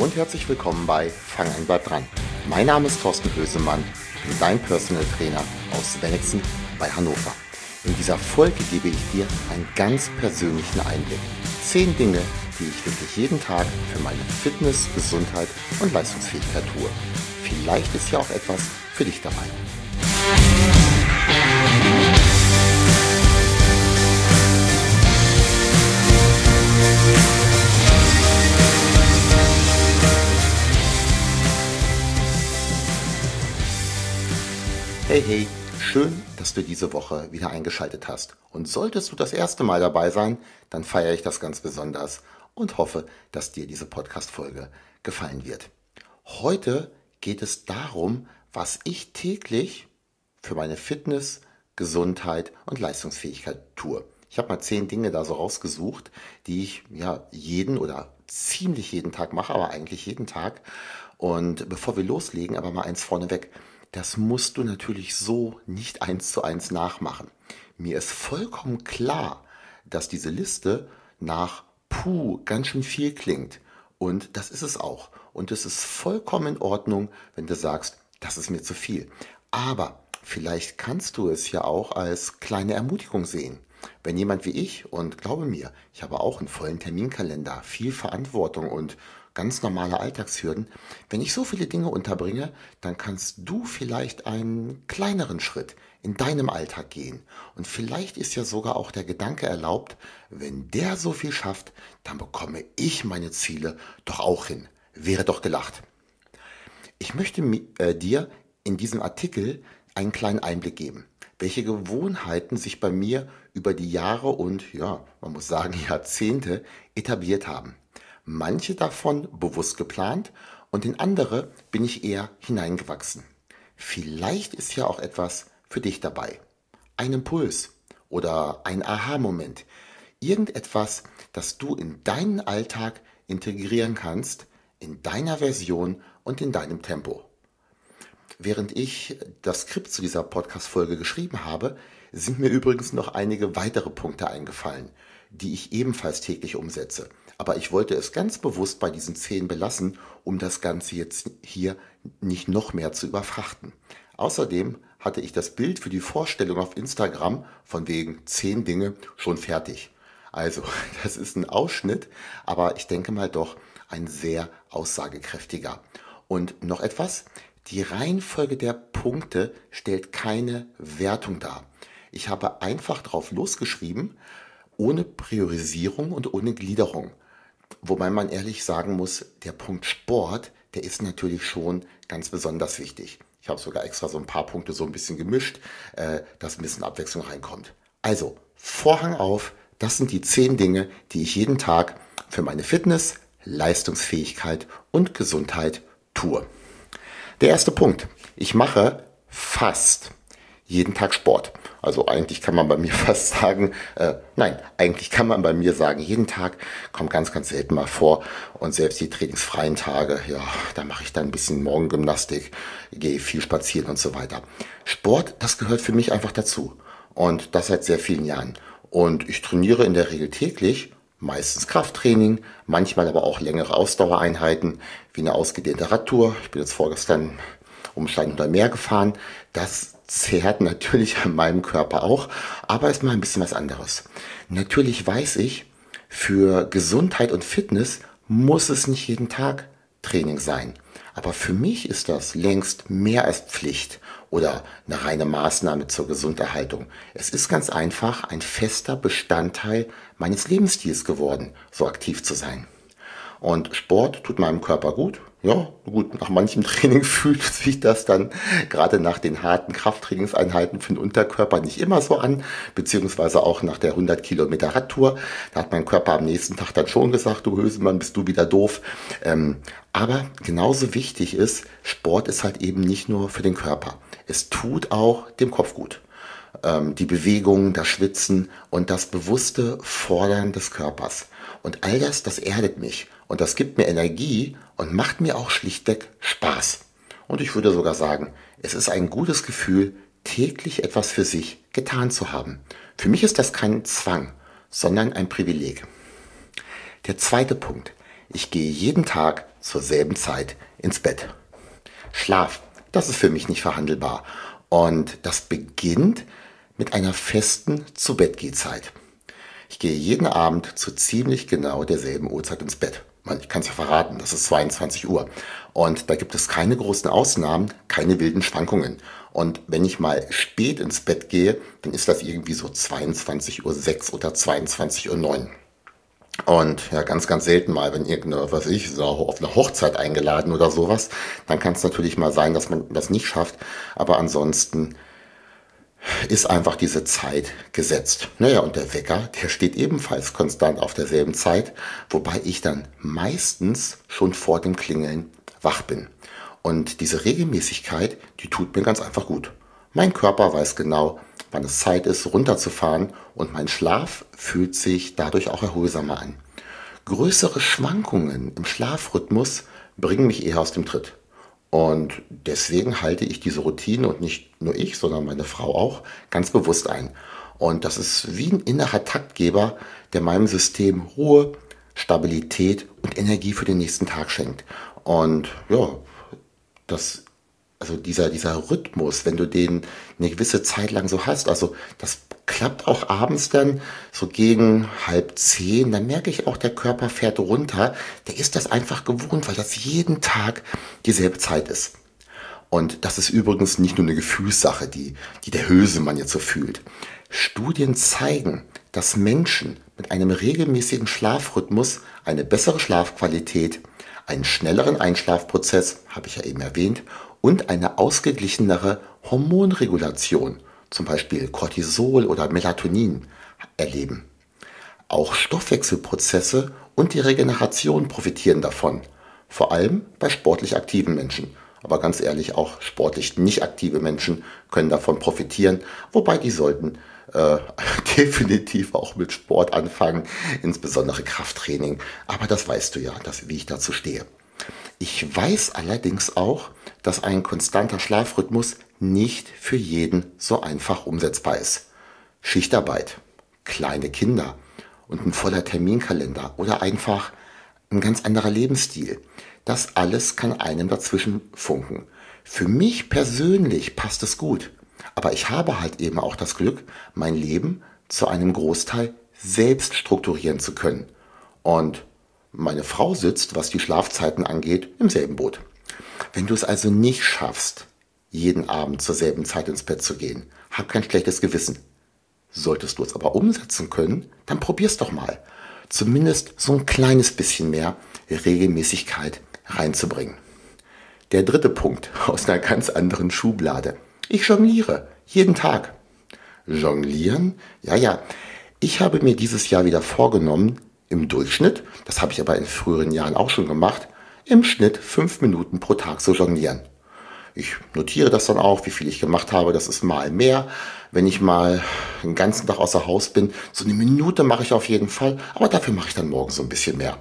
Hallo und herzlich willkommen bei Fang an, bleib dran. Mein Name ist Thorsten Hösemann, ich bin dein Personal Trainer aus Wennigsen bei Hannover. In dieser Folge gebe ich dir einen ganz persönlichen Einblick. 10 Dinge, die ich wirklich jeden Tag für meine Fitness, Gesundheit und Leistungsfähigkeit tue. Vielleicht ist ja auch etwas für dich dabei. Hey, schön, dass du diese Woche wieder eingeschaltet hast. Und solltest du das erste Mal dabei sein, dann feiere ich das ganz besonders und hoffe, dass dir diese Podcast-Folge gefallen wird. Heute geht es darum, was ich täglich für meine Fitness, Gesundheit und Leistungsfähigkeit tue. Ich habe mal 10 Dinge da so rausgesucht, die ich jeden oder ziemlich jeden Tag mache, aber eigentlich jeden Tag. Und bevor wir loslegen, aber mal eins vorneweg. Das musst du natürlich so nicht 1:1 nachmachen. Mir ist vollkommen klar, dass diese Liste nach ganz schön viel klingt. Und das ist es auch. Und es ist vollkommen in Ordnung, wenn du sagst, das ist mir zu viel. Aber vielleicht kannst du es ja auch als kleine Ermutigung sehen. Wenn jemand wie ich, und glaube mir, ich habe auch einen vollen Terminkalender, viel Verantwortung und ganz normale Alltagshürden, wenn ich so viele Dinge unterbringe, dann kannst du vielleicht einen kleineren Schritt in deinem Alltag gehen. Und vielleicht ist ja sogar auch der Gedanke erlaubt, wenn der so viel schafft, dann bekomme ich meine Ziele doch auch hin. Wäre doch gelacht. Ich möchte dir in diesem Artikel einen kleinen Einblick geben, welche Gewohnheiten sich bei mir über die Jahre und, man muss sagen, Jahrzehnte etabliert haben. Manche davon bewusst geplant und in andere bin ich eher hineingewachsen. Vielleicht ist ja auch etwas für dich dabei. Ein Impuls oder ein Aha-Moment. Irgendetwas, das du in deinen Alltag integrieren kannst, in deiner Version und in deinem Tempo. Während ich das Skript zu dieser Podcast-Folge geschrieben habe, sind mir übrigens noch einige weitere Punkte eingefallen, die ich ebenfalls täglich umsetze. Aber ich wollte es ganz bewusst bei diesen 10 belassen, um das Ganze jetzt hier nicht noch mehr zu überfrachten. Außerdem hatte ich das Bild für die Vorstellung auf Instagram von wegen 10 Dinge schon fertig. Also, das ist ein Ausschnitt, aber ich denke mal doch ein sehr aussagekräftiger. Und noch etwas, die Reihenfolge der Punkte stellt keine Wertung dar. Ich habe einfach drauf losgeschrieben, ohne Priorisierung und ohne Gliederung. Wobei man ehrlich sagen muss, der Punkt Sport, der ist natürlich schon ganz besonders wichtig. Ich habe sogar extra so ein paar Punkte so ein bisschen gemischt, dass ein bisschen Abwechslung reinkommt. Also, Vorhang auf, das sind die 10 Dinge, die ich jeden Tag für meine Fitness, Leistungsfähigkeit und Gesundheit tue. Der erste Punkt. Ich mache fast jeden Tag Sport. Also eigentlich kann man bei mir fast sagen, eigentlich kann man bei mir sagen, jeden Tag kommt ganz, ganz selten mal vor. Und selbst die trainingsfreien Tage, da mache ich dann ein bisschen Morgengymnastik, gehe viel spazieren und so weiter. Sport, das gehört für mich einfach dazu. Und das seit sehr vielen Jahren. Und ich trainiere in der Regel täglich, meistens Krafttraining, manchmal aber auch längere Ausdauereinheiten, wie eine ausgedehnte Radtour. Ich bin jetzt vorgestern um Stein oder Meer gefahren. Das zehrt natürlich an meinem Körper auch, aber ist mal ein bisschen was anderes. Natürlich weiß ich, für Gesundheit und Fitness muss es nicht jeden Tag Training sein. Aber für mich ist das längst mehr als Pflicht oder eine reine Maßnahme zur Gesunderhaltung. Es ist ganz einfach ein fester Bestandteil meines Lebensstils geworden, so aktiv zu sein. Und Sport tut meinem Körper gut. Ja, gut, nach manchem Training fühlt sich das dann gerade nach den harten Krafttrainingseinheiten für den Unterkörper nicht immer so an, beziehungsweise auch nach der 100 Kilometer Radtour. Da hat mein Körper am nächsten Tag dann schon gesagt, du Hösemann, bist du wieder doof. Aber genauso wichtig ist, Sport ist halt eben nicht nur für den Körper. Es tut auch dem Kopf gut. Die Bewegung, das Schwitzen und das bewusste Fordern des Körpers. Und all das, das erdet mich und das gibt mir Energie und macht mir auch schlichtweg Spaß. Und ich würde sogar sagen, es ist ein gutes Gefühl, täglich etwas für sich getan zu haben. Für mich ist das kein Zwang, sondern ein Privileg. Der zweite Punkt. Ich gehe jeden Tag zur selben Zeit ins Bett. Schlaf, das ist für mich nicht verhandelbar. Und das beginnt mit einer festen Zu-Bett-Geh-Zeit. Ich gehe jeden Abend zu ziemlich genau derselben Uhrzeit ins Bett. Ich kann es ja verraten, das ist 22 Uhr. Und da gibt es keine großen Ausnahmen, keine wilden Schwankungen. Und wenn ich mal spät ins Bett gehe, dann ist das irgendwie so 22:06 oder 22:09. Und ja, ganz, ganz selten mal, wenn irgendeine, was weiß ich, so auf eine Hochzeit eingeladen oder sowas, dann kann es natürlich mal sein, dass man das nicht schafft. Aber ansonsten ist einfach diese Zeit gesetzt. Naja, und der Wecker, der steht ebenfalls konstant auf derselben Zeit, wobei ich dann meistens schon vor dem Klingeln wach bin. Und diese Regelmäßigkeit, die tut mir ganz einfach gut. Mein Körper weiß genau, wann es Zeit ist, runterzufahren, und mein Schlaf fühlt sich dadurch auch erholsamer an. Größere Schwankungen im Schlafrhythmus bringen mich eher aus dem Tritt. Und deswegen halte ich diese Routine, und nicht nur ich, sondern meine Frau auch, ganz bewusst ein. Und das ist wie ein innerer Taktgeber, der meinem System Ruhe, Stabilität und Energie für den nächsten Tag schenkt. Und ja, das, also dieser Rhythmus, wenn du den eine gewisse Zeit lang so hast, also das klappt auch abends dann so gegen 9:30, dann merke ich auch, der Körper fährt runter. Der ist das einfach gewohnt, weil das jeden Tag dieselbe Zeit ist. Und das ist übrigens nicht nur eine Gefühlssache, die der Hösemann jetzt so fühlt. Studien zeigen, dass Menschen mit einem regelmäßigen Schlafrhythmus eine bessere Schlafqualität, einen schnelleren Einschlafprozess, habe ich ja eben erwähnt, und eine ausgeglichenere Hormonregulation, zum Beispiel Cortisol oder Melatonin, erleben. Auch Stoffwechselprozesse und die Regeneration profitieren davon, vor allem bei sportlich aktiven Menschen. Aber ganz ehrlich, auch sportlich nicht aktive Menschen können davon profitieren, wobei die sollten äh, definitiv auch mit Sport anfangen, insbesondere Krafttraining. Aber das weißt du ja, wie ich dazu stehe. Ich weiß allerdings auch, dass ein konstanter Schlafrhythmus nicht für jeden so einfach umsetzbar ist. Schichtarbeit, kleine Kinder und ein voller Terminkalender oder einfach ein ganz anderer Lebensstil. Das alles kann einem dazwischen funken. Für mich persönlich passt es gut, aber ich habe halt eben auch das Glück, mein Leben zu einem Großteil selbst strukturieren zu können. Und meine Frau sitzt, was die Schlafzeiten angeht, im selben Boot. Wenn du es also nicht schaffst, jeden Abend zur selben Zeit ins Bett zu gehen, hab kein schlechtes Gewissen. Solltest du es aber umsetzen können, dann probier's doch mal. Zumindest so ein kleines bisschen mehr Regelmäßigkeit reinzubringen. Der dritte Punkt aus einer ganz anderen Schublade. Ich jongliere jeden Tag. Jonglieren? Ja, ja. Ich habe mir dieses Jahr wieder vorgenommen, im Durchschnitt, das habe ich aber in früheren Jahren auch schon gemacht, im Schnitt 5 Minuten pro Tag zu jonglieren. Ich notiere das dann auch, wie viel ich gemacht habe. Das ist mal mehr. Wenn ich mal den ganzen Tag außer Haus bin, so eine Minute mache ich auf jeden Fall, aber dafür mache ich dann morgen so ein bisschen mehr.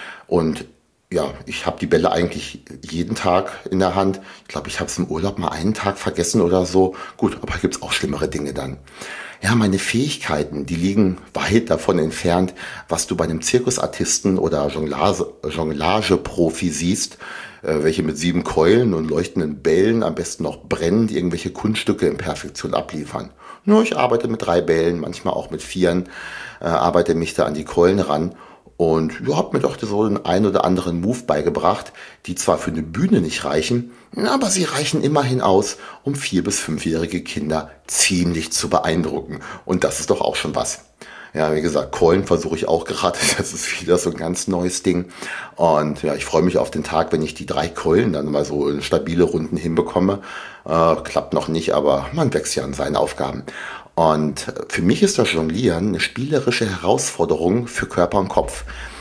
Und ja, ich habe die Bälle eigentlich jeden Tag in der Hand. Ich glaube, ich habe es im Urlaub mal einen Tag vergessen oder so. Gut, aber gibt's auch schlimmere Dinge dann. Ja, meine Fähigkeiten, die liegen weit davon entfernt, was du bei einem Zirkusartisten oder Jonglage-Profi siehst, welche mit 7 Keulen und leuchtenden Bällen, am besten noch brennend, irgendwelche Kunststücke in Perfektion abliefern. Nur ich arbeite mit 3 Bällen, manchmal auch mit 4, arbeite mich da an die Keulen ran. Und ja, hab mir doch so den ein oder anderen Move beigebracht, die zwar für eine Bühne nicht reichen, aber sie reichen immerhin aus, um 4- bis 5-jährige Kinder ziemlich zu beeindrucken. Und das ist doch auch schon was. Ja, wie gesagt, Keulen versuche ich auch gerade. Das ist wieder so ein ganz neues Ding. Und ja, ich freue mich auf den Tag, wenn ich die 3 Keulen dann mal so in stabile Runden hinbekomme. Klappt noch nicht, aber man wächst ja an seinen Aufgaben. Und für mich ist das Jonglieren eine spielerische Herausforderung für Körper und Kopf.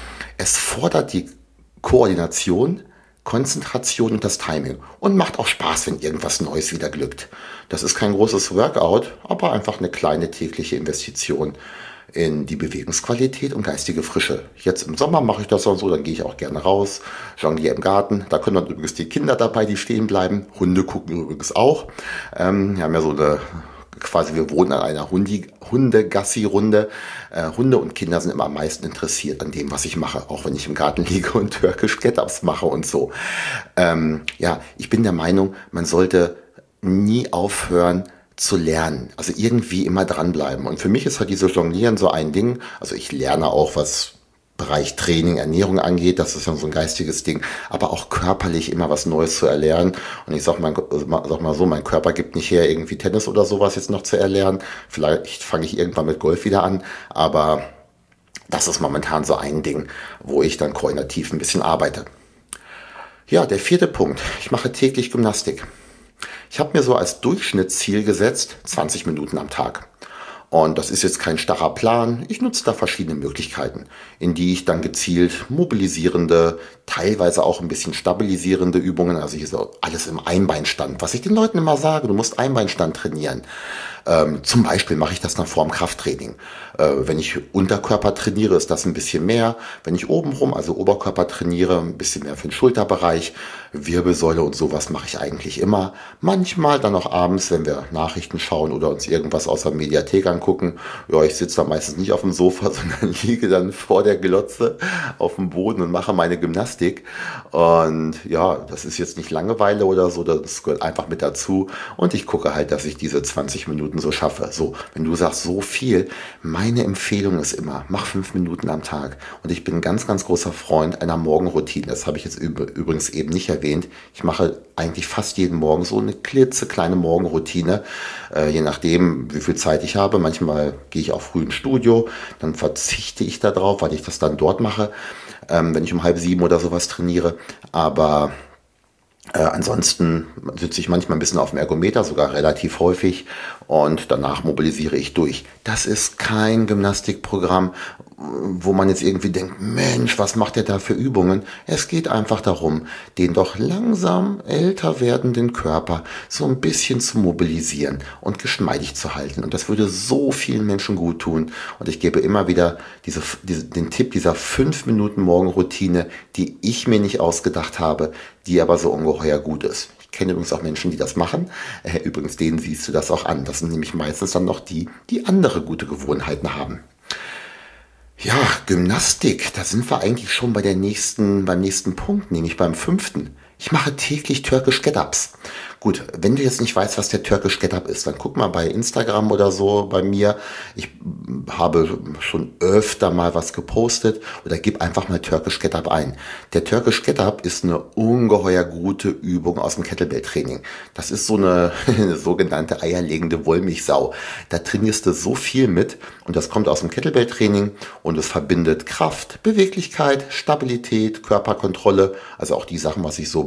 Es fordert die Koordination, Konzentration und das Timing und macht auch Spaß, wenn irgendwas Neues wieder glückt. Das ist kein großes Workout, aber einfach eine kleine tägliche Investition in die Bewegungsqualität und geistige Frische. Jetzt im Sommer mache ich das auch so, dann gehe ich auch gerne raus, jongliere im Garten. Da können dann übrigens die Kinder dabei, die stehen bleiben. Hunde gucken übrigens auch. Wir haben ja so eine quasi, wir wohnen an einer Hundegassi-Runde. Hunde und Kinder sind immer am meisten interessiert an dem, was ich mache, auch wenn ich im Garten liege und türkisch Get-Ups mache und so. Ja, ich bin der Meinung, man sollte nie aufhören zu lernen. Also irgendwie immer dranbleiben. Und für mich ist halt dieses Jonglieren so ein Ding. Also ich lerne auch, was Bereich Training, Ernährung angeht, das ist ja so ein geistiges Ding, aber auch körperlich immer was Neues zu erlernen. Und ich sag mal so, mein Körper gibt nicht her, irgendwie Tennis oder sowas jetzt noch zu erlernen. Vielleicht fange ich irgendwann mit Golf wieder an, aber das ist momentan so ein Ding, wo ich dann koordinativ ein bisschen arbeite. Ja, der vierte Punkt. Ich mache täglich Gymnastik. Ich habe mir so als Durchschnittsziel gesetzt, 20 Minuten am Tag. Und das ist jetzt kein starrer Plan. Ich nutze da verschiedene Möglichkeiten, in die ich dann gezielt mobilisierende, teilweise auch ein bisschen stabilisierende Übungen, also hier so alles im Einbeinstand, was ich den Leuten immer sage, du musst Einbeinstand trainieren. Zum Beispiel mache ich das dann vor dem Krafttraining. Wenn ich Unterkörper trainiere, ist das ein bisschen mehr. Wenn ich obenrum, also Oberkörper trainiere, ein bisschen mehr für den Schulterbereich. Wirbelsäule und sowas mache ich eigentlich immer. Manchmal dann auch abends, wenn wir Nachrichten schauen oder uns irgendwas aus der Mediathek angucken. Ja, ich sitze da meistens nicht auf dem Sofa, sondern liege dann vor der Glotze auf dem Boden und mache meine Gymnastik. Und ja, das ist jetzt nicht Langeweile oder so, das gehört einfach mit dazu. Und ich gucke halt, dass ich diese 20 Minuten so schaffe. So, wenn du sagst, so viel, meine Empfehlung ist immer, mach 5 Minuten am Tag. Und ich bin ein ganz, ganz großer Freund einer Morgenroutine. Das habe ich jetzt übrigens eben nicht erwähnt. Ich mache eigentlich fast jeden Morgen so eine klitzekleine Morgenroutine, je nachdem, wie viel Zeit ich habe. Manchmal gehe ich auch früh ins Studio, dann verzichte ich darauf, weil ich das dann dort mache, wenn ich um 6:30 oder sowas trainiere. Aber ansonsten sitze ich manchmal ein bisschen auf dem Ergometer, sogar relativ häufig, und danach mobilisiere ich durch. Das ist kein Gymnastikprogramm, wo man jetzt irgendwie denkt, Mensch, was macht der da für Übungen? Es geht einfach darum, den doch langsam älter werdenden Körper so ein bisschen zu mobilisieren und geschmeidig zu halten. Und das würde so vielen Menschen gut tun. Und ich gebe immer wieder den Tipp dieser 5 Minuten Morgenroutine, die ich mir nicht ausgedacht habe, die aber so ungeheuer gut ist. Ich kenne übrigens auch Menschen, die das machen. Übrigens, denen siehst du das auch an. Das sind nämlich meistens dann noch die, die andere gute Gewohnheiten haben. Ja, Gymnastik, da sind wir eigentlich schon beim nächsten Punkt, nämlich beim fünften. Ich mache täglich Turkish Get-Ups. Gut, wenn du jetzt nicht weißt, was der Turkish Get-Up ist, dann guck mal bei Instagram oder so bei mir. Ich habe schon öfter mal was gepostet oder gib einfach mal Turkish Get-Up ein. Der Turkish Get-Up ist eine ungeheuer gute Übung aus dem Kettlebell-Training. Das ist so eine, eine sogenannte eierlegende Wollmilchsau. Da trainierst du so viel mit und das kommt aus dem Kettlebell-Training und es verbindet Kraft, Beweglichkeit, Stabilität, Körperkontrolle, also auch die Sachen, was ich so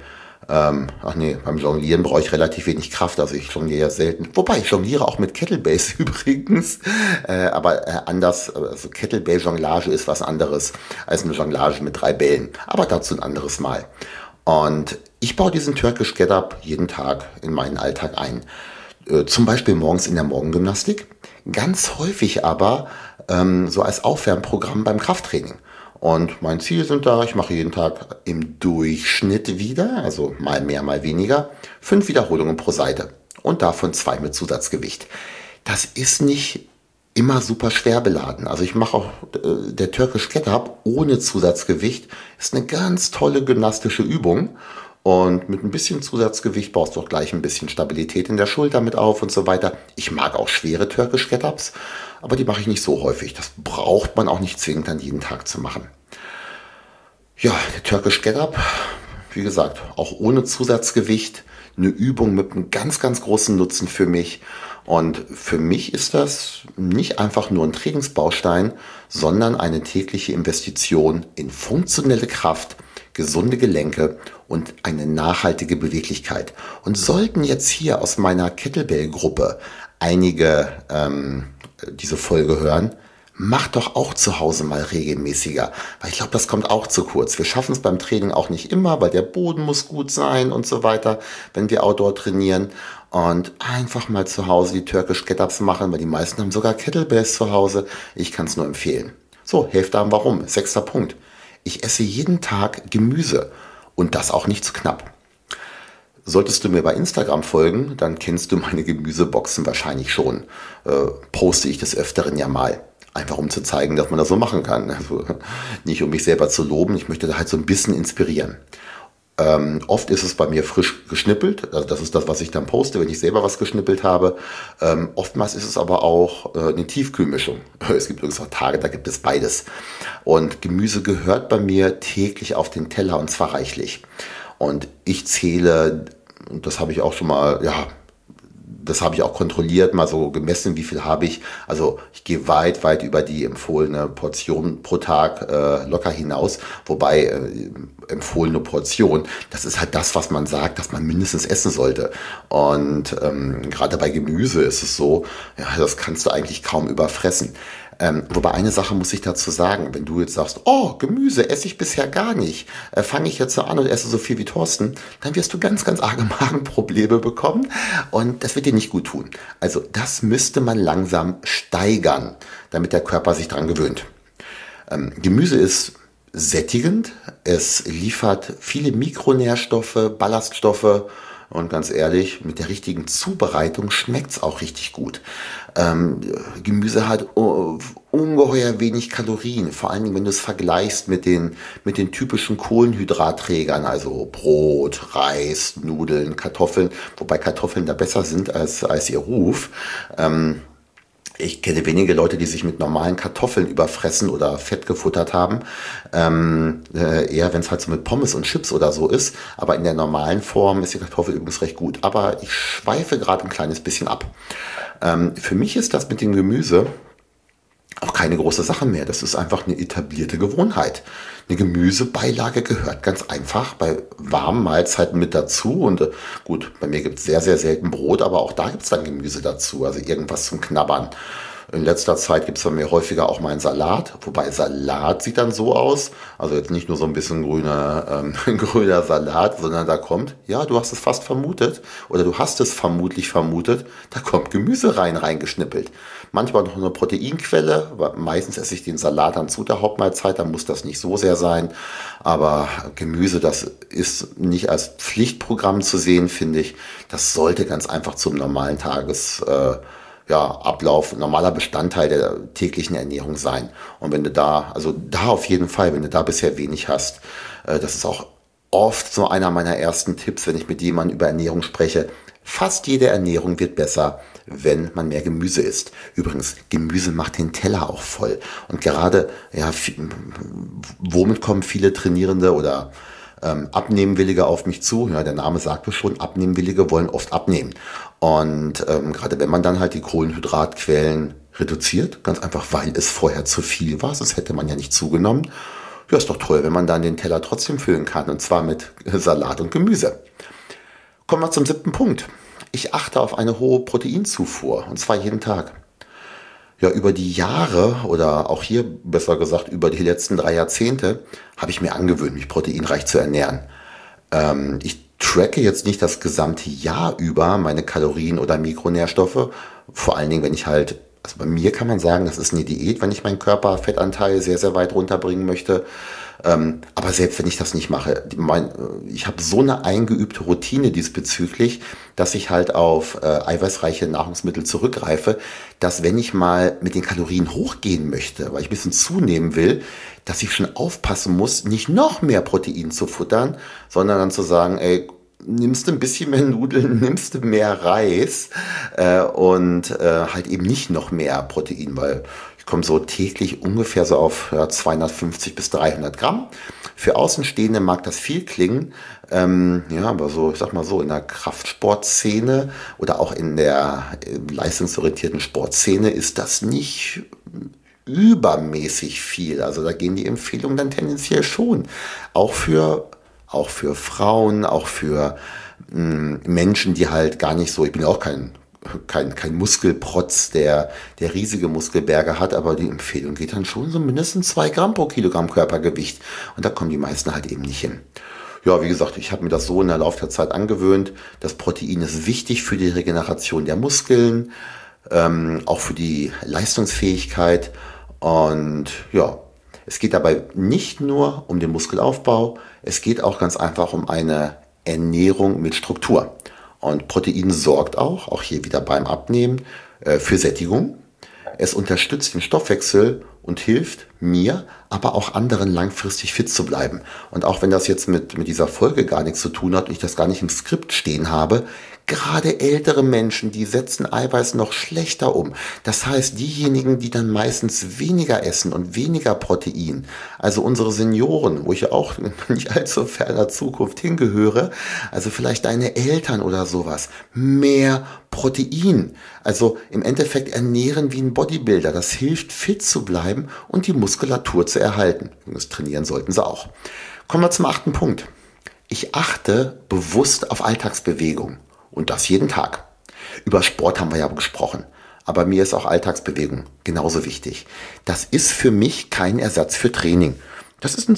beim Jonglieren brauche ich relativ wenig Kraft, also ich jongliere ja selten. Wobei, ich jongliere auch mit Kettlebells übrigens, aber anders, also Kettlebell-Jonglage ist was anderes als eine Jonglage mit 3 Bällen, aber dazu ein anderes Mal. Und ich baue diesen Turkish Get-Up jeden Tag in meinen Alltag ein. Zum Beispiel morgens in der Morgengymnastik, ganz häufig aber so als Aufwärmprogramm beim Krafttraining. Und mein Ziel sind da, ich mache jeden Tag im Durchschnitt wieder, also mal mehr, mal weniger, 5 Wiederholungen pro Seite und davon 2 mit Zusatzgewicht. Das ist nicht immer super schwer beladen. Also ich mache auch der Turkish Get-Up ohne Zusatzgewicht, ist eine ganz tolle gymnastische Übung. Und mit ein bisschen Zusatzgewicht baust du auch gleich ein bisschen Stabilität in der Schulter mit auf und so weiter. Ich mag auch schwere Turkish Get-Ups, aber die mache ich nicht so häufig. Das braucht man auch nicht zwingend dann jeden Tag zu machen. Ja, der Turkish Get-Up, wie gesagt, auch ohne Zusatzgewicht, eine Übung mit einem ganz, ganz großen Nutzen für mich. Und für mich ist das nicht einfach nur ein Trainingsbaustein, sondern eine tägliche Investition in funktionelle Kraft, gesunde Gelenke und eine nachhaltige Beweglichkeit. Und sollten jetzt hier aus meiner Kettlebell-Gruppe einige diese Folge hören, mach doch auch zu Hause mal regelmäßiger, weil ich glaube, das kommt auch zu kurz. Wir schaffen es beim Training auch nicht immer, weil der Boden muss gut sein und so weiter, wenn wir Outdoor trainieren. Und einfach mal zu Hause die Turkish Get-Ups machen, weil die meisten haben sogar Kettlebells zu Hause. Ich kann es nur empfehlen. So, Hälfte haben warum. 6. Punkt. Ich esse jeden Tag Gemüse und das auch nicht zu knapp. Solltest du mir bei Instagram folgen, dann kennst du meine Gemüseboxen wahrscheinlich schon. Poste ich des Öfteren ja mal. Einfach um zu zeigen, dass man das so machen kann. Also nicht um mich selber zu loben, ich möchte da halt so ein bisschen inspirieren. Oft ist es bei mir frisch geschnippelt, also das ist das, was ich dann poste, wenn ich selber was geschnippelt habe. Oftmals ist es aber auch eine Tiefkühlmischung. Es gibt übrigens auch Tage, da gibt es beides. Und Gemüse gehört bei mir täglich auf den Teller und zwar reichlich. Und ich zähle, und das habe ich auch schon mal, ja, das habe ich auch kontrolliert, mal so gemessen, wie viel habe ich. Also ich gehe weit, weit über die empfohlene Portion pro Tag locker hinaus. Wobei empfohlene Portion, das ist halt das, was man sagt, dass man mindestens essen sollte. Und gerade bei Gemüse ist es so, ja, das kannst du eigentlich kaum überfressen. Wobei eine Sache muss ich dazu sagen, wenn du jetzt sagst, oh, Gemüse esse ich bisher gar nicht, fange ich jetzt so an und esse so viel wie Thorsten, dann wirst du ganz, ganz arge Magenprobleme bekommen und das wird dir nicht gut tun. Also das müsste man langsam steigern, damit der Körper sich dran gewöhnt. Gemüse ist sättigend, es liefert viele Mikronährstoffe, Ballaststoffe und ganz ehrlich, mit der richtigen Zubereitung schmeckt's auch richtig gut. Gemüse hat ungeheuer wenig Kalorien, vor allen Dingen, wenn du es vergleichst mit den typischen Kohlenhydratträgern, also Brot, Reis, Nudeln, Kartoffeln, wobei Kartoffeln da besser sind als ihr Ruf. Ich kenne wenige Leute, die sich mit normalen Kartoffeln überfressen oder Fett gefuttert haben. Eher, wenn es halt so mit Pommes und Chips oder so ist. Aber in der normalen Form ist die Kartoffel übrigens recht gut. Aber ich schweife gerade ein kleines bisschen ab. Für mich ist das mit dem Gemüse auch keine große Sache mehr. Das ist einfach eine etablierte Gewohnheit. Eine Gemüsebeilage gehört ganz einfach bei warmen Mahlzeiten mit dazu. Und gut, bei mir gibt es sehr, sehr selten Brot, aber auch da gibt es dann Gemüse dazu, also irgendwas zum Knabbern. In letzter Zeit gibt es bei mir häufiger auch mal einen Salat, wobei Salat sieht dann so aus, also jetzt nicht nur so ein bisschen grüner Salat, sondern da kommt, ja, du hast es fast vermutet oder du hast es vermutlich vermutet, da kommt Gemüse reingeschnippelt. Manchmal noch eine Proteinquelle, aber meistens esse ich den Salat dann zu der Hauptmahlzeit, dann muss das nicht so sehr sein, aber Gemüse, das ist nicht als Pflichtprogramm zu sehen, finde ich, das sollte ganz einfach zum normalen Ablauf, normaler Bestandteil der täglichen Ernährung sein. Und wenn du da, also da auf jeden Fall, wenn du da bisher wenig hast, das ist auch oft so einer meiner ersten Tipps, wenn ich mit jemandem über Ernährung spreche. Fast jede Ernährung wird besser, wenn man mehr Gemüse isst. Übrigens, Gemüse macht den Teller auch voll. Und gerade, ja, womit kommen viele Trainierende oder Abnehmwillige auf mich zu? Ja, der Name sagt es schon, Abnehmwillige wollen oft abnehmen. Und gerade wenn man dann halt die Kohlenhydratquellen reduziert, ganz einfach, weil es vorher zu viel war, sonst hätte man ja nicht zugenommen. Ja, ist doch toll, wenn man dann den Teller trotzdem füllen kann, und zwar mit Salat und Gemüse. Kommen wir zum 7. Punkt. Ich achte auf eine hohe Proteinzufuhr, und zwar jeden Tag. Ja, über die Jahre oder auch hier besser gesagt über die letzten 3 Jahrzehnte habe ich mir angewöhnt, mich proteinreich zu ernähren. Ich tracke jetzt nicht das gesamte Jahr über meine Kalorien oder Mikronährstoffe. Vor allen Dingen, wenn ich halt, also bei mir kann man sagen, das ist eine Diät, wenn ich meinen Körperfettanteil sehr, sehr weit runterbringen möchte. Aber selbst wenn ich das nicht mache, ich habe so eine eingeübte Routine diesbezüglich, dass ich halt auf eiweißreiche Nahrungsmittel zurückgreife, dass wenn ich mal mit den Kalorien hochgehen möchte, weil ich ein bisschen zunehmen will, dass ich schon aufpassen muss, nicht noch mehr Protein zu futtern, sondern dann zu sagen, ey, nimmst du ein bisschen mehr Nudeln, nimmst du mehr Reis und halt eben nicht noch mehr Protein, weil ich komme so täglich ungefähr so auf 250 bis 300 Gramm. Für Außenstehende mag das viel klingen, ja, aber so, ich sag mal so, in der Kraftsportszene oder auch in der leistungsorientierten Sportszene ist das nicht übermäßig viel. Also da gehen die Empfehlungen dann tendenziell schon. Auch für Frauen, auch für Menschen, die halt gar nicht so, ich bin ja auch kein Muskelprotz, der riesige Muskelberge hat, aber die Empfehlung geht dann schon so mindestens 2 Gramm pro Kilogramm Körpergewicht. Und da kommen die meisten halt eben nicht hin. Ja, wie gesagt, ich habe mir das so in der Laufe der Zeit angewöhnt. Das Protein ist wichtig für die Regeneration der Muskeln, auch für die Leistungsfähigkeit. Und ja, es geht dabei nicht nur um den Muskelaufbau, es geht auch ganz einfach um eine Ernährung mit Struktur. Und Protein sorgt auch hier wieder beim Abnehmen, für Sättigung. Es unterstützt den Stoffwechsel und hilft mir, aber auch anderen langfristig fit zu bleiben. Und auch wenn das jetzt mit dieser Folge gar nichts zu tun hat und ich das gar nicht im Skript stehen habe, gerade ältere Menschen, die setzen Eiweiß noch schlechter um. Das heißt, diejenigen, die dann meistens weniger essen und weniger Protein, also unsere Senioren, wo ich ja auch nicht allzu ferner Zukunft hingehöre, also vielleicht deine Eltern oder sowas, mehr Protein. Also im Endeffekt ernähren wie ein Bodybuilder. Das hilft, fit zu bleiben und die Muskulatur zu erhalten. Das trainieren sollten sie auch. Kommen wir zum 8. Punkt. Ich achte bewusst auf Alltagsbewegung. Und das jeden Tag. Über Sport haben wir ja gesprochen. Aber mir ist auch Alltagsbewegung genauso wichtig. Das ist für mich kein Ersatz für Training. Das ist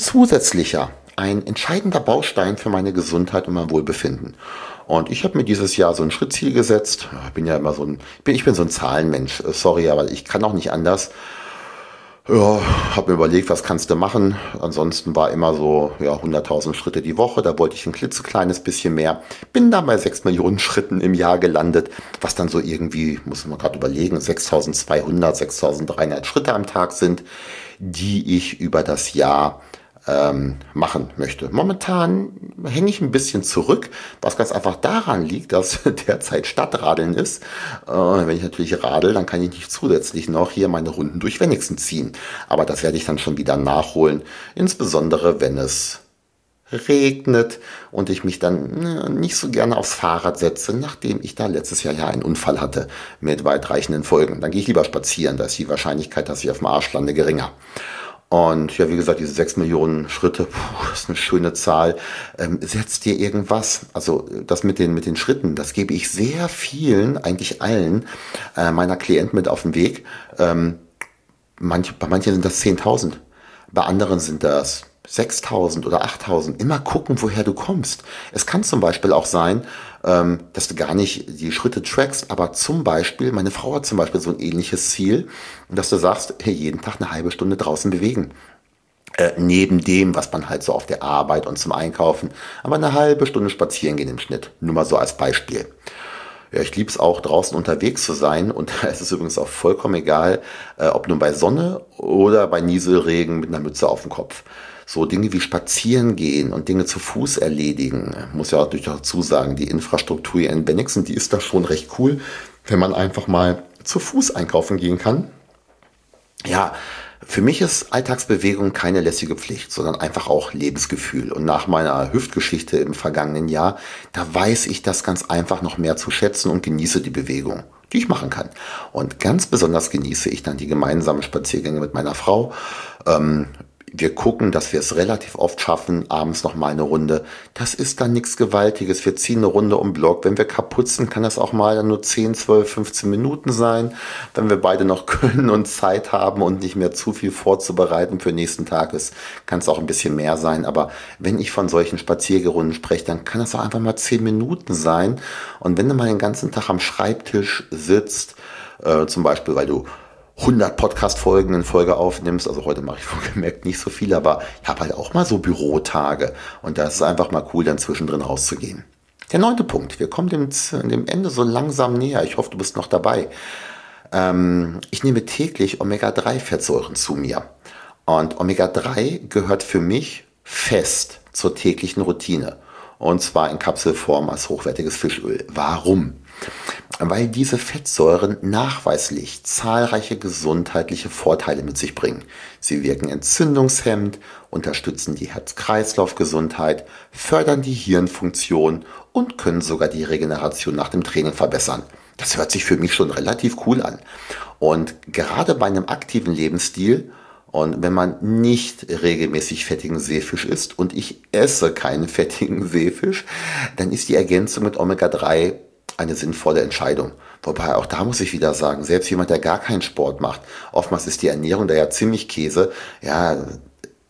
ein entscheidender Baustein für meine Gesundheit und mein Wohlbefinden. Und ich habe mir dieses Jahr so ein Schrittziel gesetzt. Ich bin so ein Zahlenmensch. Sorry, aber ich kann auch nicht anders. Ja, habe mir überlegt, was kannst du machen. Ansonsten war immer so 100.000 Schritte die Woche. Da wollte ich ein klitzekleines bisschen mehr. Bin da bei 6 Millionen Schritten im Jahr gelandet, was dann so irgendwie, muss man gerade überlegen, 6.200, 6.300 Schritte am Tag sind, die ich über das Jahr machen möchte. Momentan hänge ich ein bisschen zurück, was ganz einfach daran liegt, dass derzeit Stadtradeln ist. Wenn ich natürlich radel, dann kann ich nicht zusätzlich noch hier meine Runden durch Wenigsen ziehen. Aber das werde ich dann schon wieder nachholen, insbesondere wenn es regnet und ich mich dann nicht so gerne aufs Fahrrad setze, nachdem ich da letztes Jahr ja einen Unfall hatte mit weitreichenden Folgen. Dann gehe ich lieber spazieren, da ist die Wahrscheinlichkeit, dass ich auf dem Arsch lande, geringer. Und ja, wie gesagt, diese 6 Millionen Schritte, das ist eine schöne Zahl. Setzt dir irgendwas, also das mit den Schritten, das gebe ich sehr vielen, eigentlich allen meiner Klienten mit auf den Weg. Bei manchen sind das 10.000, bei anderen sind das 6.000 oder 8.000. Immer gucken, woher du kommst. Es kann zum Beispiel auch sein, dass du gar nicht die Schritte trackst, aber zum Beispiel, meine Frau hat zum Beispiel so ein ähnliches Ziel, dass du sagst, hey, jeden Tag eine halbe Stunde draußen bewegen. Neben dem, was man halt so auf der Arbeit und zum Einkaufen, aber eine halbe Stunde spazieren gehen im Schnitt. Nur mal so als Beispiel. Ja, ich liebe es auch, draußen unterwegs zu sein und es ist übrigens auch vollkommen egal, ob nun bei Sonne oder bei Nieselregen mit einer Mütze auf dem Kopf. So Dinge wie spazieren gehen und Dinge zu Fuß erledigen, muss ja auch dazu sagen, die Infrastruktur hier in Bennigsen, die ist da schon recht cool, wenn man einfach mal zu Fuß einkaufen gehen kann. Ja, für mich ist Alltagsbewegung keine lässige Pflicht, sondern einfach auch Lebensgefühl. Und nach meiner Hüftgeschichte im vergangenen Jahr, da weiß ich das ganz einfach noch mehr zu schätzen und genieße die Bewegung, die ich machen kann. Und ganz besonders genieße ich dann die gemeinsamen Spaziergänge mit meiner Frau. Wir gucken, dass wir es relativ oft schaffen, abends noch mal eine Runde. Das ist dann nichts Gewaltiges. Wir ziehen eine Runde um Block. Wenn wir kaputt sind, kann das auch mal dann nur 10, 12, 15 Minuten sein. Wenn wir beide noch können und Zeit haben und nicht mehr zu viel vorzubereiten für den nächsten Tag ist, kann es auch ein bisschen mehr sein. Aber wenn ich von solchen Spaziergerunden spreche, dann kann das auch einfach mal 10 Minuten sein. Und wenn du mal den ganzen Tag am Schreibtisch sitzt, zum Beispiel, weil du 100 Podcast-Folgen in Folge aufnimmst, also heute mache ich wohlgemerkt nicht so viel, aber ich habe halt auch mal so Bürotage und da ist es einfach mal cool, dann zwischendrin rauszugehen. Der 9. Punkt, wir kommen dem Ende so langsam näher, ich hoffe, du bist noch dabei. Ich nehme täglich Omega-3-Fettsäuren zu mir und Omega-3 gehört für mich fest zur täglichen Routine und zwar in Kapselform als hochwertiges Fischöl. Warum? Weil diese Fettsäuren nachweislich zahlreiche gesundheitliche Vorteile mit sich bringen. Sie wirken entzündungshemmend, unterstützen die Herz-Kreislauf-Gesundheit, fördern die Hirnfunktion und können sogar die Regeneration nach dem Training verbessern. Das hört sich für mich schon relativ cool an. Und gerade bei einem aktiven Lebensstil und wenn man nicht regelmäßig fettigen Seefisch isst und ich esse keinen fettigen Seefisch, dann ist die Ergänzung mit Omega-3 eine sinnvolle Entscheidung. Wobei auch da muss ich wieder sagen, selbst jemand, der gar keinen Sport macht, oftmals ist die Ernährung da ja ziemlich Käse, ja,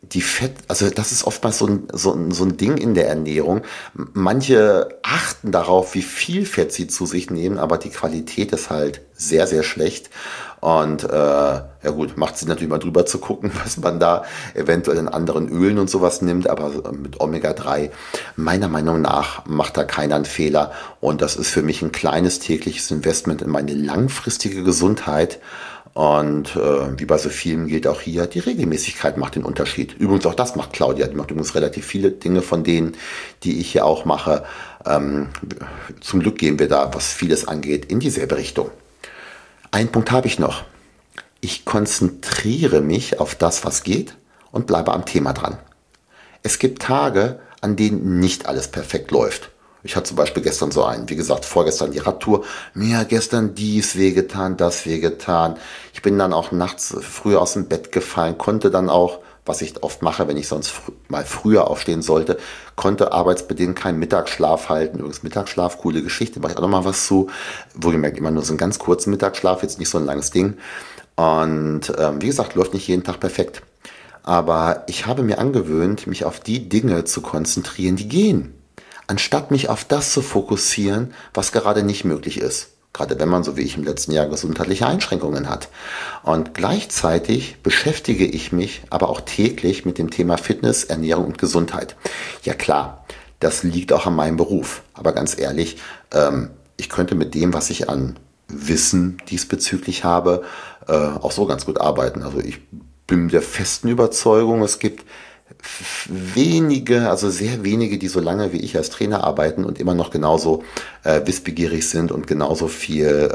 die Fett, also das ist oftmals so ein Ding in der Ernährung. Manche achten darauf, wie viel Fett sie zu sich nehmen, aber die Qualität ist halt sehr, sehr schlecht. Und ja gut, macht Sinn natürlich mal drüber zu gucken, was man da eventuell in anderen Ölen und sowas nimmt, aber mit Omega-3, meiner Meinung nach, macht da keiner einen Fehler. Und das ist für mich ein kleines tägliches Investment in meine langfristige Gesundheit. Und wie bei so vielen gilt auch hier, die Regelmäßigkeit macht den Unterschied. Übrigens auch das macht Claudia. Die macht übrigens relativ viele Dinge von denen, die ich hier auch mache. Zum Glück gehen wir da, was vieles angeht, in dieselbe Richtung. Einen Punkt habe ich noch. Ich konzentriere mich auf das, was geht und bleibe am Thema dran. Es gibt Tage, an denen nicht alles perfekt läuft. Ich hatte zum Beispiel gestern so einen, wie gesagt, vorgestern die Radtour. Mir hat gestern dies wehgetan, das wehgetan. Ich bin dann auch nachts früh aus dem Bett gefallen, konnte dann auch, was ich oft mache, wenn ich sonst mal früher aufstehen sollte, konnte arbeitsbedingt keinen Mittagsschlaf halten. Übrigens Mittagsschlaf, coole Geschichte, mache ich auch noch mal was zu. Wohlgemerkt immer nur so einen ganz kurzen Mittagsschlaf, jetzt nicht so ein langes Ding. Und wie gesagt, läuft nicht jeden Tag perfekt. Aber ich habe mir angewöhnt, mich auf die Dinge zu konzentrieren, die gehen, anstatt mich auf das zu fokussieren, was gerade nicht möglich ist. Gerade wenn man, so wie ich im letzten Jahr, gesundheitliche Einschränkungen hat. Und gleichzeitig beschäftige ich mich aber auch täglich mit dem Thema Fitness, Ernährung und Gesundheit. Ja klar, das liegt auch an meinem Beruf. Aber ganz ehrlich, ich könnte mit dem, was ich an Wissen diesbezüglich habe, auch so ganz gut arbeiten. Also ich bin der festen Überzeugung, es gibt wenige, also sehr wenige, die so lange wie ich als Trainer arbeiten und immer noch genauso wissbegierig sind und genauso viel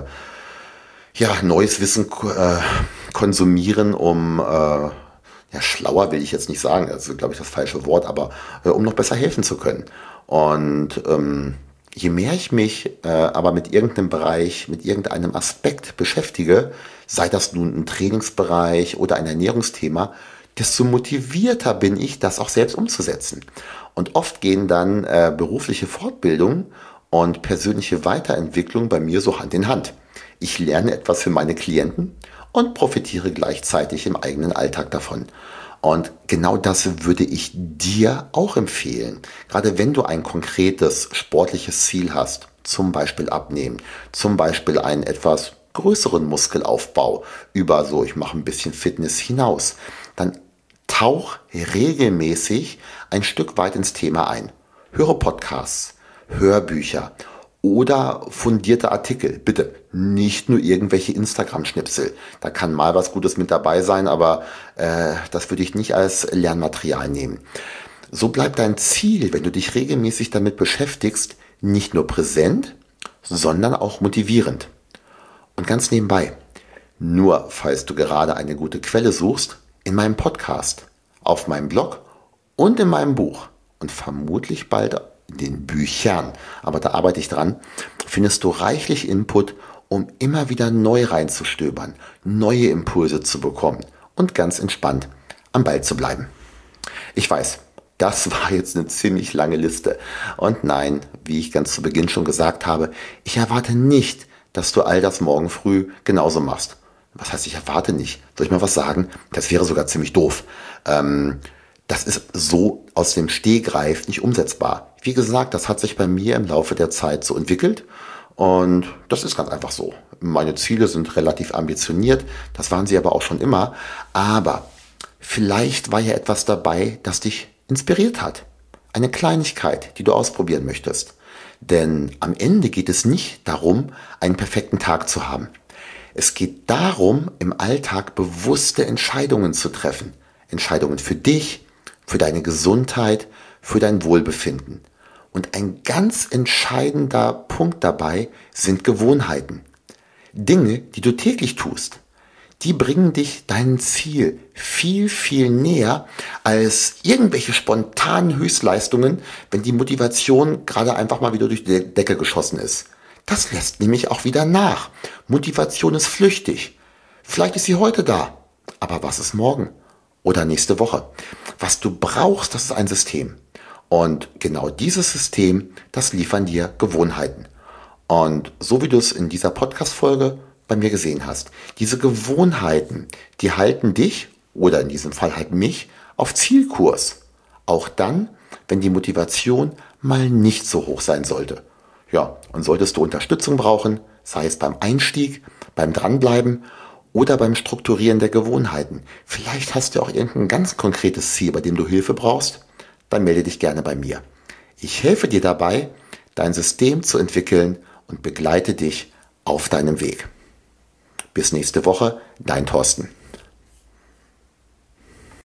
neues Wissen konsumieren, um schlauer will ich jetzt nicht sagen, das ist glaube ich das falsche Wort, aber um noch besser helfen zu können. Und je mehr ich mich aber mit irgendeinem Bereich, mit irgendeinem Aspekt beschäftige, sei das nun ein Trainingsbereich oder ein Ernährungsthema, desto motivierter bin ich, das auch selbst umzusetzen. Und oft gehen dann berufliche Fortbildung und persönliche Weiterentwicklung bei mir so Hand in Hand. Ich lerne etwas für meine Klienten und profitiere gleichzeitig im eigenen Alltag davon. Und genau das würde ich dir auch empfehlen. Gerade wenn du ein konkretes sportliches Ziel hast, zum Beispiel abnehmen, zum Beispiel einen etwas größeren Muskelaufbau über so, ich mache ein bisschen Fitness hinaus, dann tauch regelmäßig ein Stück weit ins Thema ein. Höre Podcasts, Hörbücher oder fundierte Artikel. Bitte nicht nur irgendwelche Instagram-Schnipsel. Da kann mal was Gutes mit dabei sein, aber das würde ich nicht als Lernmaterial nehmen. So bleibt dein Ziel, wenn du dich regelmäßig damit beschäftigst, nicht nur präsent, sondern auch motivierend. Und ganz nebenbei, nur falls du gerade eine gute Quelle suchst, in meinem Podcast, auf meinem Blog und in meinem Buch und vermutlich bald in den Büchern, aber da arbeite ich dran, findest du reichlich Input, um immer wieder neu reinzustöbern, neue Impulse zu bekommen und ganz entspannt am Ball zu bleiben. Ich weiß, das war jetzt eine ziemlich lange Liste. Und nein, wie ich ganz zu Beginn schon gesagt habe, ich erwarte nicht, dass du all das morgen früh genauso machst. Was heißt, ich erwarte nicht? Soll ich mal was sagen? Das wäre sogar ziemlich doof. Das ist so aus dem Stegreif nicht umsetzbar. Wie gesagt, das hat sich bei mir im Laufe der Zeit so entwickelt und das ist ganz einfach so. Meine Ziele sind relativ ambitioniert, das waren sie aber auch schon immer. Aber vielleicht war ja etwas dabei, das dich inspiriert hat. Eine Kleinigkeit, die du ausprobieren möchtest. Denn am Ende geht es nicht darum, einen perfekten Tag zu haben. Es geht darum, im Alltag bewusste Entscheidungen zu treffen. Entscheidungen für dich, für deine Gesundheit, für dein Wohlbefinden. Und ein ganz entscheidender Punkt dabei sind Gewohnheiten. Dinge, die du täglich tust. Die bringen dich deinem Ziel viel, viel näher als irgendwelche spontanen Höchstleistungen, wenn die Motivation gerade einfach mal wieder durch die Decke geschossen ist. Das lässt nämlich auch wieder nach. Motivation ist flüchtig. Vielleicht ist sie heute da, aber was ist morgen oder nächste Woche? Was du brauchst, das ist ein System. Und genau dieses System, das liefern dir Gewohnheiten. Und so wie du es in dieser Podcast-Folge bei mir gesehen hast, diese Gewohnheiten, die halten dich oder in diesem Fall halt mich auf Zielkurs. Auch dann, wenn die Motivation mal nicht so hoch sein sollte. Ja, und solltest du Unterstützung brauchen, sei es beim Einstieg, beim Dranbleiben oder beim Strukturieren der Gewohnheiten. Vielleicht hast du auch irgendein ganz konkretes Ziel, bei dem du Hilfe brauchst, dann melde dich gerne bei mir. Ich helfe dir dabei, dein System zu entwickeln und begleite dich auf deinem Weg. Bis nächste Woche, dein Thorsten.